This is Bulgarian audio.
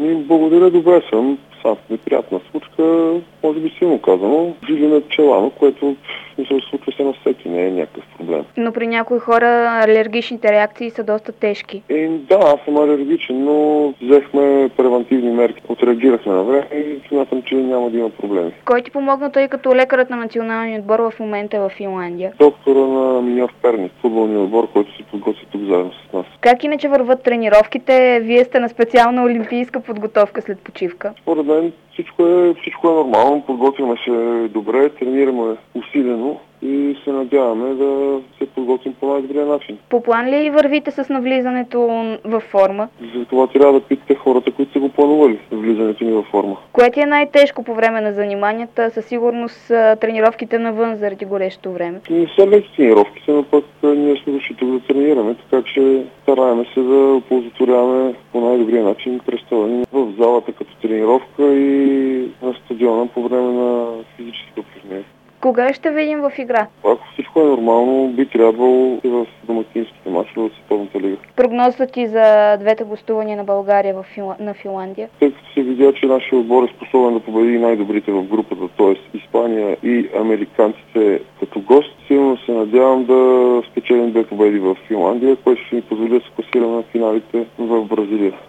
Благодаря, добре съм. Само неприятна случка, може би силно казано. Виждаме пчелано, което не се случва се на всеки, не е някакъв проблем. Но при някои хора алергичните реакции са доста тежки. Да, аз съм алергичен, но взехме превантивни мерки. Отреагирахме на време и смятам, че няма да има проблеми. Кой ти помогна, тъй като лекарът на националния отбор в момента е в Финландия? Доктора на Миньор Перник, футболния отбор, който се подготви тук заедно с нас. Как иначе върват тренировките? Вие сте на специална олимпийска подготовка след почивка. Според мен всичко е нормално, подготвяме се добре, тренираме усилено и се надяваме да се подготвим по най-добрия начин. По план ли вървите с навлизането в форма? За това трябва да питате хората, които са го планували, влизането ни във форма. Кое ти е най-тежко по време на заниманията? Със сигурност тренировките навън заради горещото време. Не са леки тренировките, но пък ние сме дошли тук да тренираме, така че стараем се да оползотворяваме по най-добрия начин представа ни в залата като тренировка и на стадиона по време на физически упражнения. Кога ще видим в игра? Ако всичко е нормално, би трябвало и в домакинските мачове от Световната лига. Прогнозата ти за двете гостувания на България на Финландия? Тъй като се видя, че нашия отбор е способен да победи най-добрите в групата, т.е. Испания и американците като гост, силно се надявам да спечелим две победи в Финландия, което ще ни позволи да се класираме на финалите